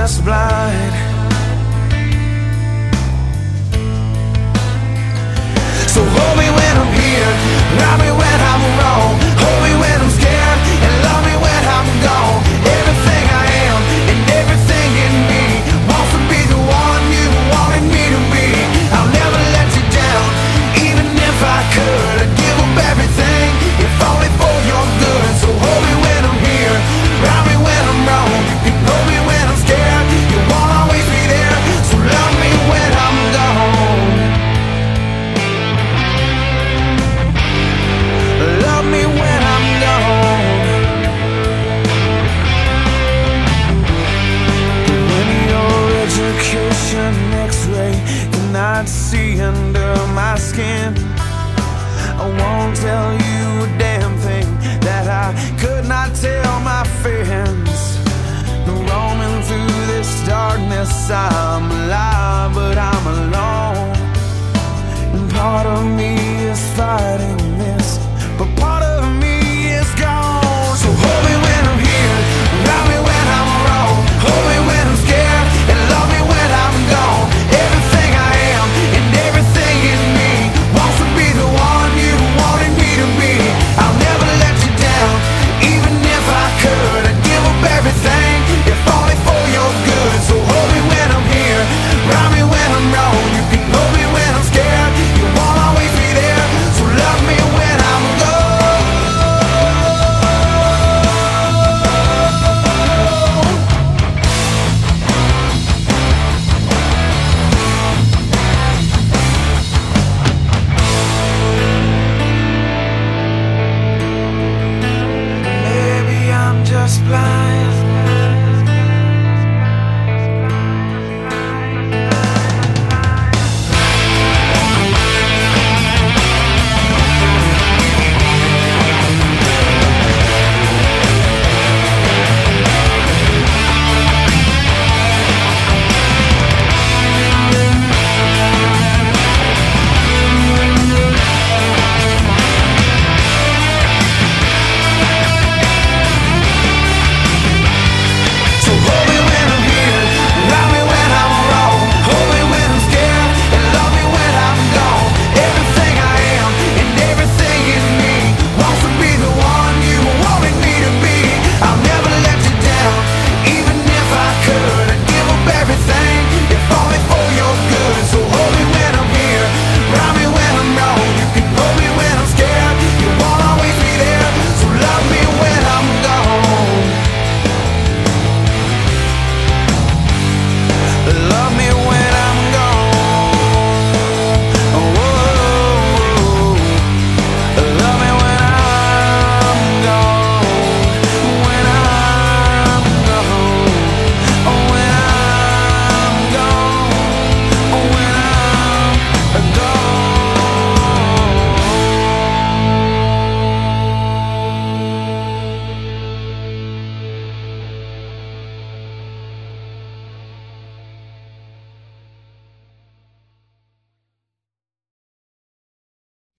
just blind. So hold me when I'm here, love me when I'm wrong, hold me when I'm scared, and love me when I'm gone. Everything I am and everything in me wants to be the one you wanted me to be. I'll never let you down, even if I could. I'd give up everything, if only for your good. So hold me when I'm here, love me when I'm wrong, you know me when I'm scared, you won't always be there. So love me when I'm gone, love me when I'm gone. When your education x-ray cannot see under my skin, I won't tell you a damn thing that I could not tell my friends. Roaming through this darkness, I'm alive, but I'm alone, and part of me is fighting